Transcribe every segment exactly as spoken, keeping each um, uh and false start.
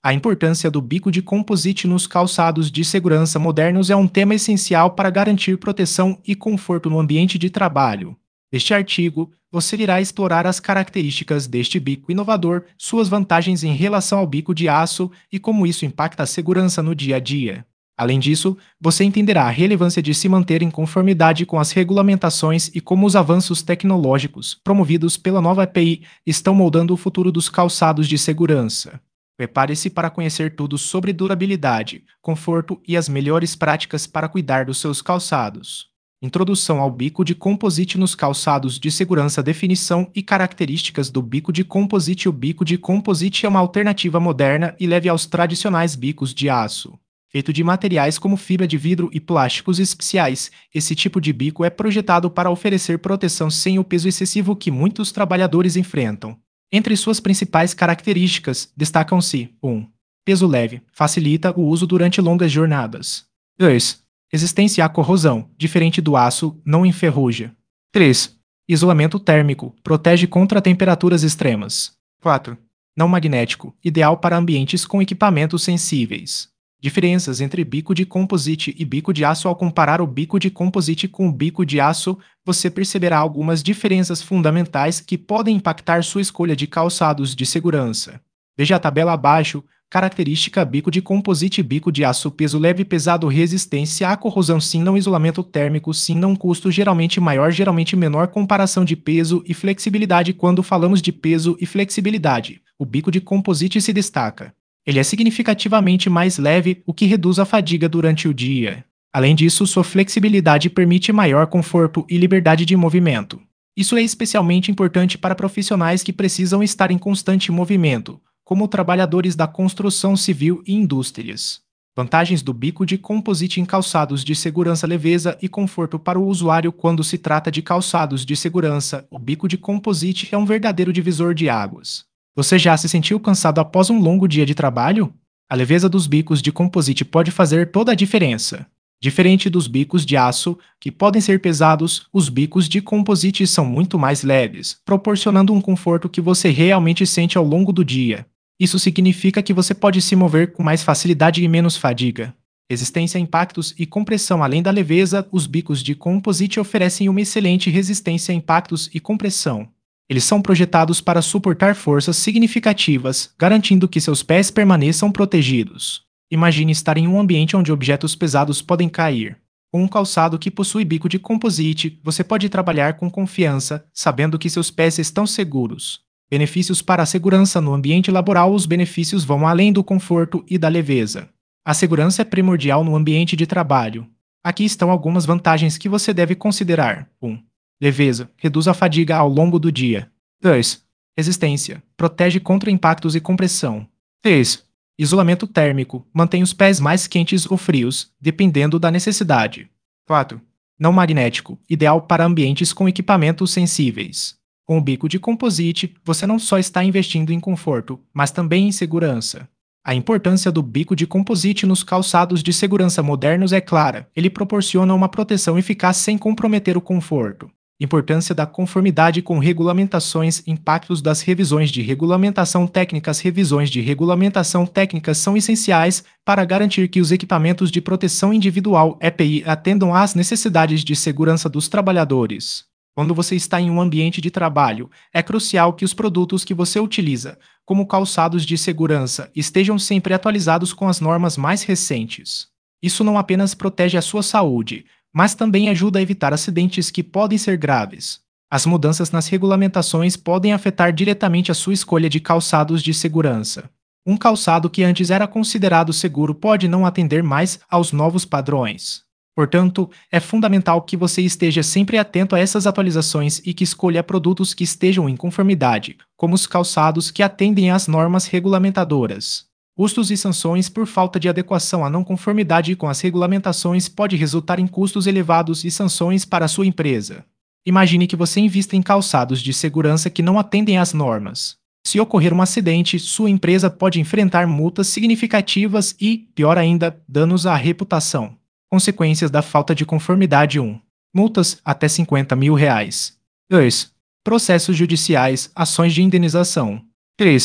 A importância do bico de composite nos calçados de segurança modernos é um tema essencial para garantir proteção e conforto no ambiente de trabalho. Neste artigo, você irá explorar as características deste bico inovador, suas vantagens em relação ao bico de aço e como isso impacta a segurança no dia a dia. Além disso, você entenderá a relevância de se manter em conformidade com as regulamentações e como os avanços tecnológicos, promovidos pela nova A P I, estão moldando o futuro dos calçados de segurança. Prepare-se para conhecer tudo sobre durabilidade, conforto e as melhores práticas para cuidar dos seus calçados. Introdução ao bico de composite nos calçados de segurança. Definição e características do bico de composite. O bico de composite é uma alternativa moderna e leve aos tradicionais bicos de aço. Feito de materiais como fibra de vidro e plásticos especiais, esse tipo de bico é projetado para oferecer proteção sem o peso excessivo que muitos trabalhadores enfrentam. Entre suas principais características, destacam-se: um. Peso leve, facilita o uso durante longas jornadas. dois. Resistência à corrosão, diferente do aço, não enferruja. três. Isolamento térmico, protege contra temperaturas extremas. quatro. Não magnético, ideal para ambientes com equipamentos sensíveis. Diferenças entre bico de composite e bico de aço. Ao comparar o bico de composite com o bico de aço, você perceberá algumas diferenças fundamentais que podem impactar sua escolha de calçados de segurança. Veja a tabela abaixo. Característica: bico de composite, bico de aço. Peso leve, pesado, resistência à corrosão, sim, não. Isolamento térmico, sim, não. Custo geralmente maior, geralmente menor. Comparação de peso e flexibilidade. Quando falamos de peso e flexibilidade, o bico de composite se destaca. Ele é significativamente mais leve, o que reduz a fadiga durante o dia. Além disso, sua flexibilidade permite maior conforto e liberdade de movimento. Isso é especialmente importante para profissionais que precisam estar em constante movimento, como trabalhadores da construção civil e indústrias. Vantagens do bico de composite em calçados de segurança: leveza e conforto para o usuário. Quando se trata de calçados de segurança, o bico de composite é um verdadeiro divisor de águas. Você já se sentiu cansado após um longo dia de trabalho? A leveza dos bicos de composite pode fazer toda a diferença. Diferente dos bicos de aço, que podem ser pesados, os bicos de composite são muito mais leves, proporcionando um conforto que você realmente sente ao longo do dia. Isso significa que você pode se mover com mais facilidade e menos fadiga. Resistência a impactos e compressão: além da leveza, os bicos de composite oferecem uma excelente resistência a impactos e compressão. Eles são projetados para suportar forças significativas, garantindo que seus pés permaneçam protegidos. Imagine estar em um ambiente onde objetos pesados podem cair. Com um calçado que possui bico de composite, você pode trabalhar com confiança, sabendo que seus pés estão seguros. Benefícios para a segurança no ambiente laboral: os benefícios vão além do conforto e da leveza. A segurança é primordial no ambiente de trabalho. Aqui estão algumas vantagens que você deve considerar. um. Leveza, reduz a fadiga ao longo do dia. dois. Resistência, protege contra impactos e compressão. três. Isolamento térmico, mantém os pés mais quentes ou frios, dependendo da necessidade. quatro. Não magnético, ideal para ambientes com equipamentos sensíveis. Com o bico de composite, você não só está investindo em conforto, mas também em segurança. A importância do bico de composite nos calçados de segurança modernos é clara. Ele proporciona uma proteção eficaz sem comprometer o conforto. Importância da conformidade com regulamentações. Impactos das revisões de regulamentação técnicas. Revisões de regulamentação técnicas são essenciais para garantir que os equipamentos de proteção individual (E P I) atendam às necessidades de segurança dos trabalhadores. Quando você está em um ambiente de trabalho, é crucial que os produtos que você utiliza, como calçados de segurança, estejam sempre atualizados com as normas mais recentes. Isso não apenas protege a sua saúde, mas também ajuda a evitar acidentes que podem ser graves. As mudanças nas regulamentações podem afetar diretamente a sua escolha de calçados de segurança. Um calçado que antes era considerado seguro pode não atender mais aos novos padrões. Portanto, é fundamental que você esteja sempre atento a essas atualizações e que escolha produtos que estejam em conformidade, como os calçados que atendem às normas regulamentadoras. Custos e sanções por falta de adequação à não conformidade com as regulamentações pode resultar em custos elevados e sanções para a sua empresa. Imagine que você invista em calçados de segurança que não atendem às normas. Se ocorrer um acidente, sua empresa pode enfrentar multas significativas e, pior ainda, danos à reputação. Consequências da falta de conformidade: um. Multas até cinquenta mil reais. dois. Processos judiciais, ações de indenização. três.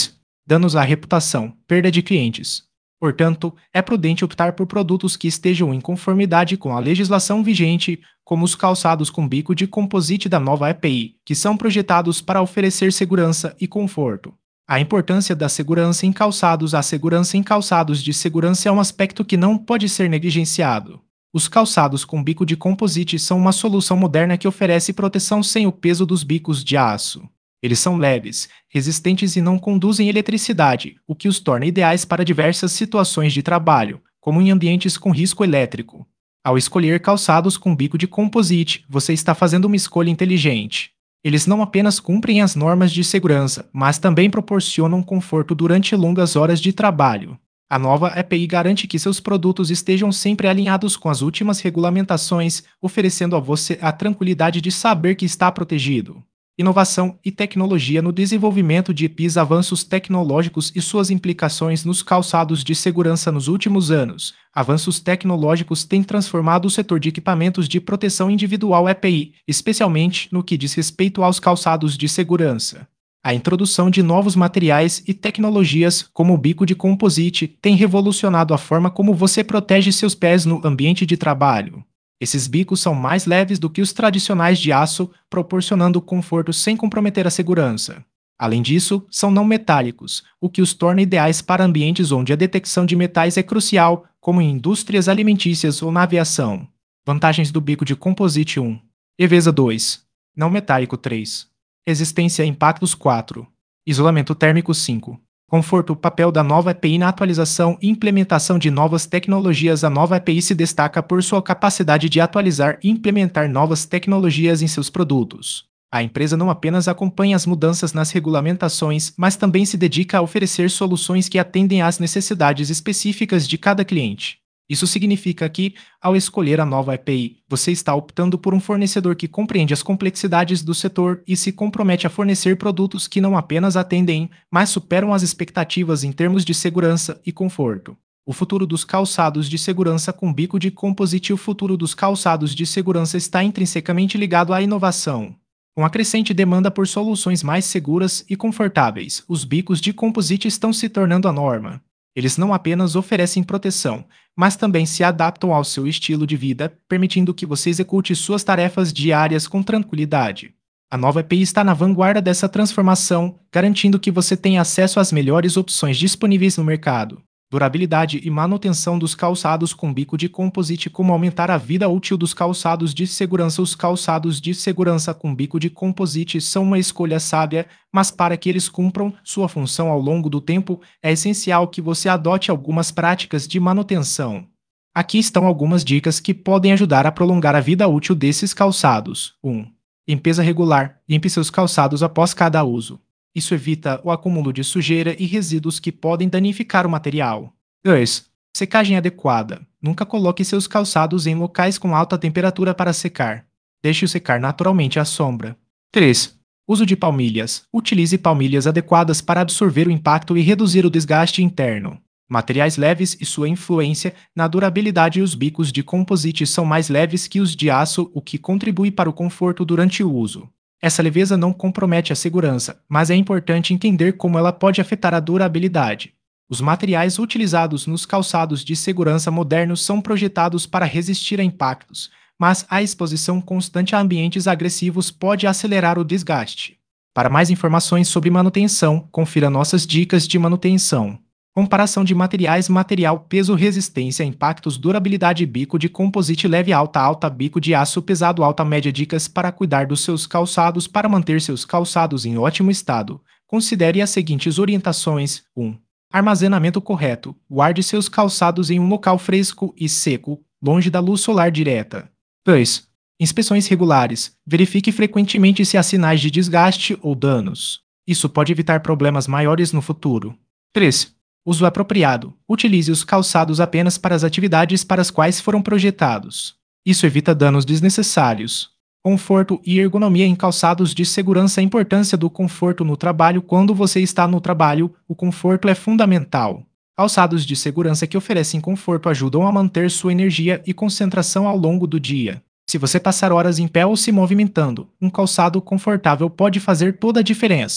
danos à reputação, perda de clientes. Portanto, é prudente optar por produtos que estejam em conformidade com a legislação vigente, como os calçados com bico de composite da nova E P I, que são projetados para oferecer segurança e conforto. A importância da segurança em calçados. A segurança em calçados de segurança é um aspecto que não pode ser negligenciado. Os calçados com bico de composite são uma solução moderna que oferece proteção sem o peso dos bicos de aço. Eles são leves, resistentes e não conduzem eletricidade, o que os torna ideais para diversas situações de trabalho, como em ambientes com risco elétrico. Ao escolher calçados com bico de composite, você está fazendo uma escolha inteligente. Eles não apenas cumprem as normas de segurança, mas também proporcionam conforto durante longas horas de trabalho. A nova E P I garante que seus produtos estejam sempre alinhados com as últimas regulamentações, oferecendo a você a tranquilidade de saber que está protegido. Inovação e tecnologia no desenvolvimento de E P Is. Avanços tecnológicos e suas implicações nos calçados de segurança. Nos últimos anos, avanços tecnológicos têm transformado o setor de equipamentos de proteção individual E P I, especialmente no que diz respeito aos calçados de segurança. A introdução de novos materiais e tecnologias, como o bico de composite, tem revolucionado a forma como você protege seus pés no ambiente de trabalho. Esses bicos são mais leves do que os tradicionais de aço, proporcionando conforto sem comprometer a segurança. Além disso, são não metálicos, o que os torna ideais para ambientes onde a detecção de metais é crucial, como em indústrias alimentícias ou na aviação. Vantagens do bico de composite. um. Leveza. dois. Não metálico. três. Resistência a impactos. quatro. Isolamento térmico. cinco. Conforto. O papel da nova E P I na atualização e implementação de novas tecnologias. A nova E P I se destaca por sua capacidade de atualizar e implementar novas tecnologias em seus produtos. A empresa não apenas acompanha as mudanças nas regulamentações, mas também se dedica a oferecer soluções que atendem às necessidades específicas de cada cliente. Isso significa que, ao escolher a nova E P I, você está optando por um fornecedor que compreende as complexidades do setor e se compromete a fornecer produtos que não apenas atendem, mas superam as expectativas em termos de segurança e conforto. O futuro dos calçados de segurança com bico de composite. O futuro dos calçados de segurança está intrinsecamente ligado à inovação. Com a crescente demanda por soluções mais seguras e confortáveis, os bicos de composite estão se tornando a norma. Eles não apenas oferecem proteção, mas também se adaptam ao seu estilo de vida, permitindo que você execute suas tarefas diárias com tranquilidade. A nova E P I está na vanguarda dessa transformação, garantindo que você tenha acesso às melhores opções disponíveis no mercado. Durabilidade e manutenção dos calçados com bico de composite. Como aumentar a vida útil dos calçados de segurança. Os calçados de segurança com bico de composite são uma escolha sábia, mas para que eles cumpram sua função ao longo do tempo, é essencial que você adote algumas práticas de manutenção. Aqui estão algumas dicas que podem ajudar a prolongar a vida útil desses calçados. um. Limpeza regular. Limpe seus calçados após cada uso. Isso evita o acúmulo de sujeira e resíduos que podem danificar o material. dois. Secagem adequada. Nunca coloque seus calçados em locais com alta temperatura para secar. Deixe-os secar naturalmente à sombra. três. Uso de palmilhas. Utilize palmilhas adequadas para absorver o impacto e reduzir o desgaste interno. Materiais leves e sua influência na durabilidade. Os bicos de composite são mais leves que os de aço, o que contribui para o conforto durante o uso. Essa leveza não compromete a segurança, mas é importante entender como ela pode afetar a durabilidade. Os materiais utilizados nos calçados de segurança modernos são projetados para resistir a impactos, mas a exposição constante a ambientes agressivos pode acelerar o desgaste. Para mais informações sobre manutenção, confira nossas dicas de manutenção. Comparação de materiais. Material, peso, resistência a impactos, durabilidade. Bico de composite leve, alta, alta. Bico de aço pesado, alta, média. Dicas para cuidar dos seus calçados. Para manter seus calçados em ótimo estado, considere as seguintes orientações. um. Armazenamento correto. Guarde seus calçados em um local fresco e seco, longe da luz solar direta. dois. Inspeções regulares. Verifique frequentemente se há sinais de desgaste ou danos. Isso pode evitar problemas maiores no futuro. três. Uso apropriado. Utilize os calçados apenas para as atividades para as quais foram projetados. Isso evita danos desnecessários. Conforto e ergonomia em calçados de segurança. A importância do conforto no trabalho. Quando você está no trabalho, o conforto é fundamental. Calçados de segurança que oferecem conforto ajudam a manter sua energia e concentração ao longo do dia. Se você passar horas em pé ou se movimentando, um calçado confortável pode fazer toda a diferença.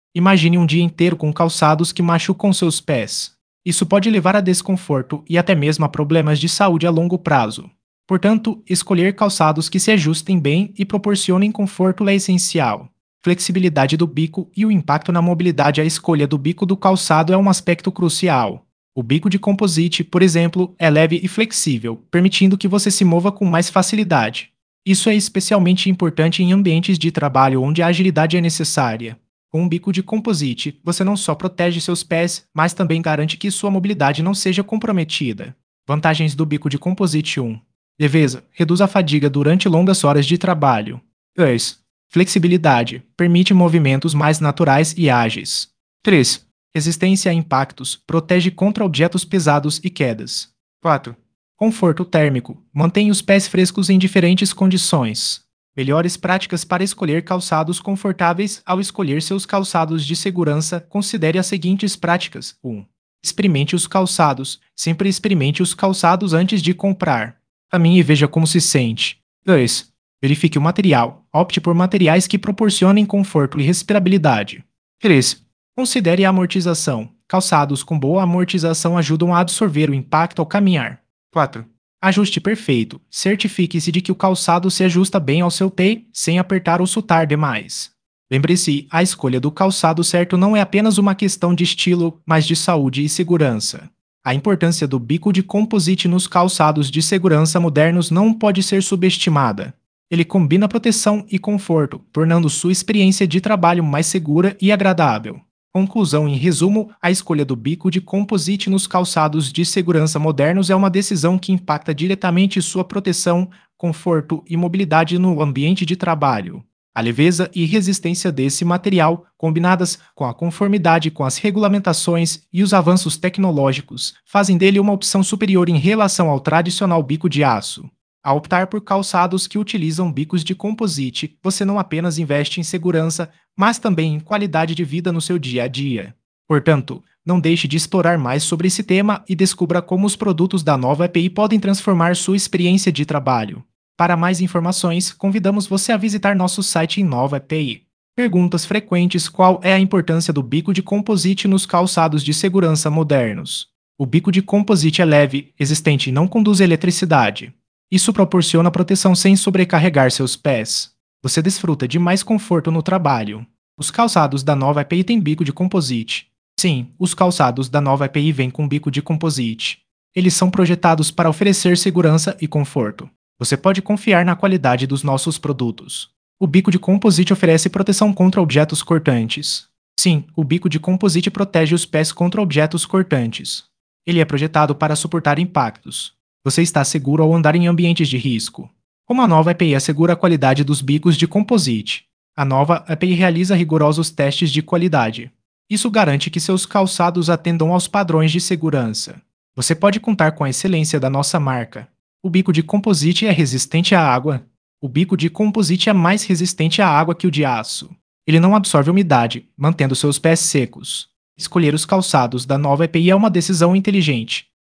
Imagine um dia inteiro com calçados que machucam seus pés. Isso pode levar a desconforto e até mesmo a problemas de saúde a longo prazo. Portanto, escolher calçados que se ajustem bem e proporcionem conforto é essencial. Flexibilidade do bico e o impacto na mobilidade. A escolha do bico do calçado é um aspecto crucial. O bico de composite, por exemplo, é leve e flexível, permitindo que você se mova com mais facilidade. Isso é especialmente importante em ambientes de trabalho onde a agilidade é necessária. Com um bico de composite, você não só protege seus pés, mas também garante que sua mobilidade não seja comprometida. Vantagens do bico de composite. um. Leveza. Reduz a fadiga durante longas horas de trabalho. dois. Flexibilidade. Permite movimentos mais naturais e ágeis. três. Resistência a impactos. Protege contra objetos pesados e quedas. quatro. Conforto térmico. Mantém os pés frescos em diferentes condições. Melhores práticas para escolher calçados confortáveis. Ao escolher seus calçados de segurança, considere as seguintes práticas. um. Experimente os calçados. Sempre experimente os calçados antes de comprar. Caminhe e veja como se sente. dois. Verifique o material. Opte por materiais que proporcionem conforto e respirabilidade. três. Considere a amortização. Calçados com boa amortização ajudam a absorver o impacto ao caminhar. quatro. Ajuste perfeito. Certifique-se de que o calçado se ajusta bem ao seu pé, sem apertar ou soltar demais. Lembre-se, a escolha do calçado certo não é apenas uma questão de estilo, mas de saúde e segurança. A importância do bico de composite nos calçados de segurança modernos não pode ser subestimada. Ele combina proteção e conforto, tornando sua experiência de trabalho mais segura e agradável. Conclusão. Em resumo, a escolha do bico de composite nos calçados de segurança modernos é uma decisão que impacta diretamente sua proteção, conforto e mobilidade no ambiente de trabalho. A leveza e resistência desse material, combinadas com a conformidade com as regulamentações e os avanços tecnológicos, fazem dele uma opção superior em relação ao tradicional bico de aço. Ao optar por calçados que utilizam bicos de composite, você não apenas investe em segurança, mas também em qualidade de vida no seu dia a dia. Portanto, não deixe de explorar mais sobre esse tema e descubra como os produtos da Nova E P I podem transformar sua experiência de trabalho. Para mais informações, convidamos você a visitar nosso site em Nova E P I. Perguntas frequentes: qual é a importância do bico de composite nos calçados de segurança modernos? O bico de composite é leve, resistente e não conduz eletricidade. Isso proporciona proteção sem sobrecarregar seus pés. Você desfruta de mais conforto no trabalho. Os calçados da Nova E P I têm bico de composite. Sim, os calçados da Nova E P I vêm com bico de composite. Eles são projetados para oferecer segurança e conforto. Você pode confiar na qualidade dos nossos produtos. O bico de composite oferece proteção contra objetos cortantes. Sim, o bico de composite protege os pés contra objetos cortantes. Ele é projetado para suportar impactos. Você está seguro ao andar em ambientes de risco. Como a Nova E P I assegura a qualidade dos bicos de composite? A Nova E P I realiza rigorosos testes de qualidade. Isso garante que seus calçados atendam aos padrões de segurança. Você pode contar com a excelência da nossa marca. O bico de composite é resistente à água. O bico de composite é mais resistente à água que o de aço. Ele não absorve umidade, mantendo seus pés secos. Escolher os calçados da Nova E P I é uma decisão inteligente.